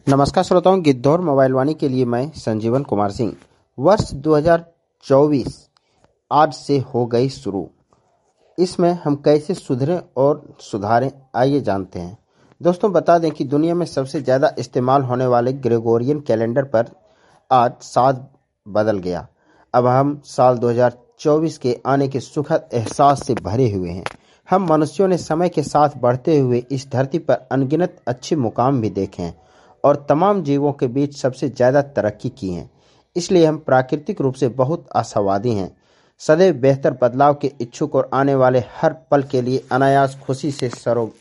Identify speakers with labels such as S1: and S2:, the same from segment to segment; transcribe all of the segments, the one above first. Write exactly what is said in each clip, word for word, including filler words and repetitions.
S1: नमस्कार श्रोताओं, गिद्धौर मोबाइल वाणी के लिए मैं संजीवन कुमार सिंह। वर्ष दो हज़ार चौबीस आज से हो गई शुरू। इसमें हम कैसे सुधरें और सुधारें, आइए जानते हैं। दोस्तों, बता दें कि दुनिया में सबसे ज़्यादा इस्तेमाल होने वाले ग्रेगोरियन कैलेंडर पर आज साल बदल गया। अब हम साल दो हज़ार चौबीस के आने के सुखद एहसास से भरे हुए हैं। हम मनुष्यों ने समय के साथ बढ़ते हुए इस धरती पर अनगिनत अच्छे मुकाम भी देखे हैं और तमाम जीवों के बीच सबसे ज़्यादा तरक्की की है। इसलिए हम प्राकृतिक रूप से बहुत आशावादी हैं, सदैव बेहतर बदलाव के इच्छुक और आने वाले हर पल के लिए अनायास खुशी से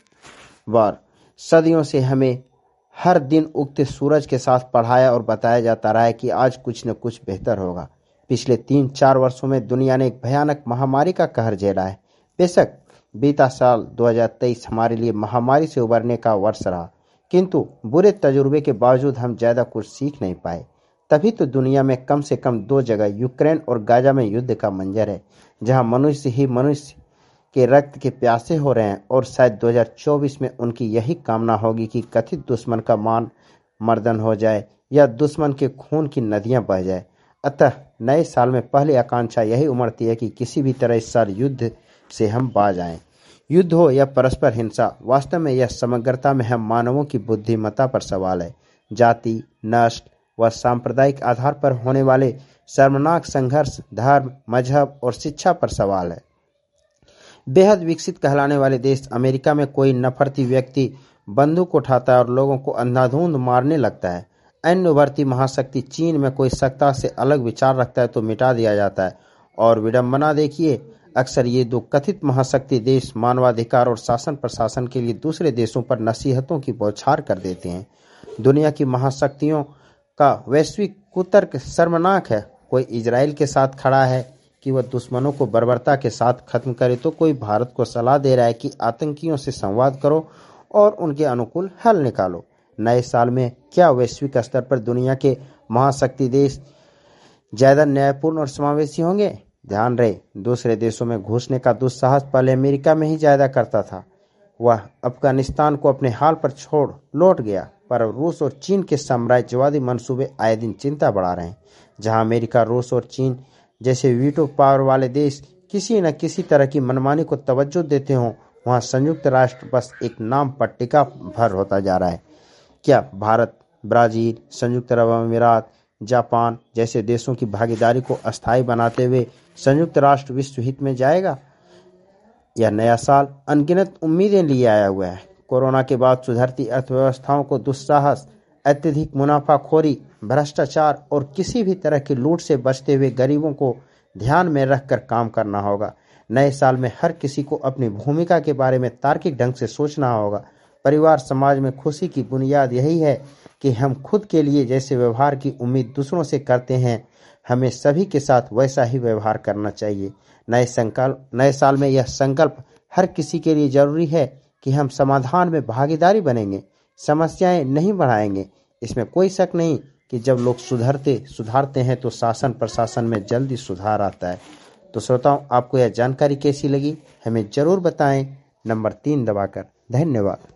S1: सरोवर। सदियों से हमें हर दिन उगते सूरज के साथ पढ़ाया और बताया जाता रहा है कि आज कुछ न कुछ बेहतर होगा। पिछले तीन चार वर्षों में दुनिया ने एक भयानक महामारी का कहर झेला है। बेशक बीता साल दो हज़ार तेईस हमारे लिए महामारी से उबरने का वर्ष रहा, किंतु बुरे तजुर्बे के बावजूद हम ज़्यादा कुछ सीख नहीं पाए। तभी तो दुनिया में कम से कम दो जगह यूक्रेन और गाजा में युद्ध का मंजर है, जहां मनुष्य ही मनुष्य के रक्त के प्यासे हो रहे हैं। और शायद दो हज़ार चौबीस में उनकी यही कामना होगी कि कथित दुश्मन का मान मर्दन हो जाए या दुश्मन के खून की नदियां बह जाए। अतः नए साल में पहली आकांक्षा यही उमड़ती है कि किसी भी तरह इस साल युद्ध से हम बाज आएं। युद्ध हो या परस्पर हिंसा, वास्तव में यह समग्रता में हम मानवों की बुद्धिमत्ता पर सवाल है। जाति, नस्ल व सांप्रदायिक आधार पर होने वाले शर्मनाक संघर्ष धर्म, मजहब और शिक्षा पर सवाल है। बेहद विकसित कहलाने वाले देश अमेरिका में कोई नफरती व्यक्ति बंदूक उठाता है और लोगों को अंधाधुंध मारने लगता है। अन्य उभरती महाशक्ति चीन में कोई सत्ता से अलग विचार रखता है तो मिटा दिया जाता है। और विडंबना देखिए, अक्सर ये दो कथित महाशक्ति देश मानवाधिकार और शासन प्रशासन के लिए दूसरे देशों पर नसीहतों की बौछार कर देते हैं। दुनिया की महाशक्तियों का वैश्विक कुतर्क शर्मनाक है। कोई इजराइल के साथ खड़ा है कि वह दुश्मनों को बर्बरता के साथ खत्म करे, तो कोई भारत को सलाह दे रहा है कि आतंकियों से संवाद करो और उनके अनुकूल हल निकालो। नए साल में क्या वैश्विक स्तर पर दुनिया के महाशक्ति देश ज्यादा न्यायपूर्ण और समावेशी होंगे? ध्यान रहे, दूसरे देशों में घुसने का दुस्साहस पहले अमेरिका में ही ज्यादा करता था। वह अफगानिस्तान को अपने हाल पर छोड़ लौट गया, पर रूस और चीन के साम्राज्यवादी मंसूबे आए दिन चिंता बढ़ा रहे हैं। जहां अमेरिका, रूस और चीन जैसे वीटो पावर वाले देश किसी न किसी तरह की मनमानी को तवज्जो देते हों, वहां संयुक्त राष्ट्र बस एक नाम पट्टिका भर होता जा रहा है। क्या भारत, ब्राजील, संयुक्त अरब अमीरात, जापान जैसे देशों की भागीदारी को अस्थायी बनाते हुए संयुक्त राष्ट्र विश्व हित में जाएगा? यह नया साल अनगिनत उम्मीदें लिए आया हुआ है। कोरोना के बाद सुधरती अर्थव्यवस्थाओं को दुस्साहस, अत्यधिक मुनाफाखोरी, भ्रष्टाचार और किसी भी तरह की लूट से बचते हुए गरीबों को ध्यान में रखकर काम करना होगा। नए साल में हर किसी को अपनी भूमिका के बारे में तार्किक ढंग से सोचना होगा। परिवार समाज में खुशी की बुनियाद यही है कि हम खुद के लिए जैसे व्यवहार की उम्मीद दूसरों से करते हैं, हमें सभी के साथ वैसा ही व्यवहार करना चाहिए। नए संकल्प नए साल में यह संकल्प हर किसी के लिए जरूरी है कि हम समाधान में भागीदारी बनेंगे, समस्याएं नहीं बढ़ाएंगे। इसमें कोई शक नहीं कि जब लोग सुधरते सुधारते हैं तो शासन प्रशासन में जल्दी सुधार आता है। तो श्रोताओं, आपको यह जानकारी कैसी लगी हमें जरूर बताएं, नंबर तीन दबाकर। धन्यवाद।